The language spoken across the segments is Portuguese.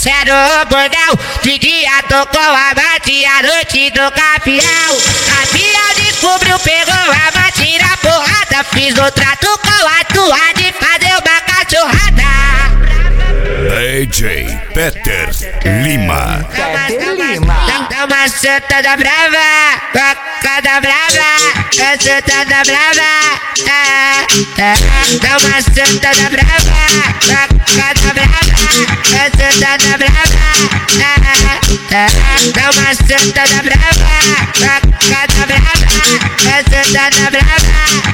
aparecendo no bordel. De dia tô com a amante, à noite do capial. Capial descobriu, pegou a amante na porrada. Fiz o trato com a tua de fazer uma cachorrada. DJ Peter Lima. Dá uma sentada brava, cocada brava, sentada brava. Dá uma sentada brava, cocada brava, sentada brava. Dá uma sentada brava, cocada brava, sentada brava.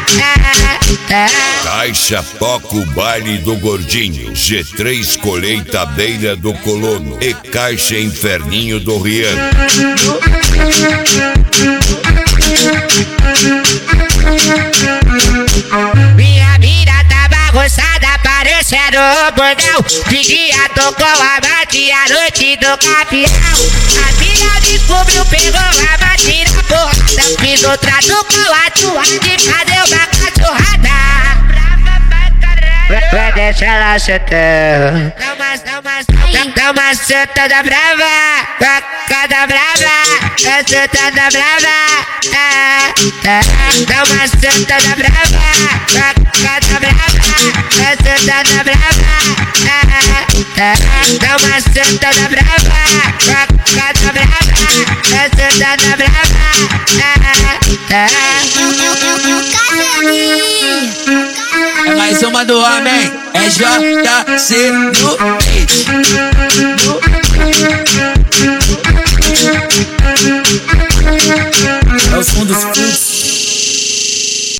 Caixa toca o baile do gordinho, G3 colheitadeira do colono e Caixa Inferninho do Rian. Minha mina tá bagunçada, parecendo um bordel. De dia tô com a amante, à noite do capial. A mina descobriu, pegou a amante na porrada. Fiz o trato com a tua de fazer uma cachorrada. Vai deixar ela sentar. Dá uma sentada brava, cocada brava, sentada brava. Dá uma sentada brava, cocada brava, sentada brava. Dá uma sentada brava, cocada brava, sentada brava. É mais uma do homem, é JC no beat. É o som dos fluxos.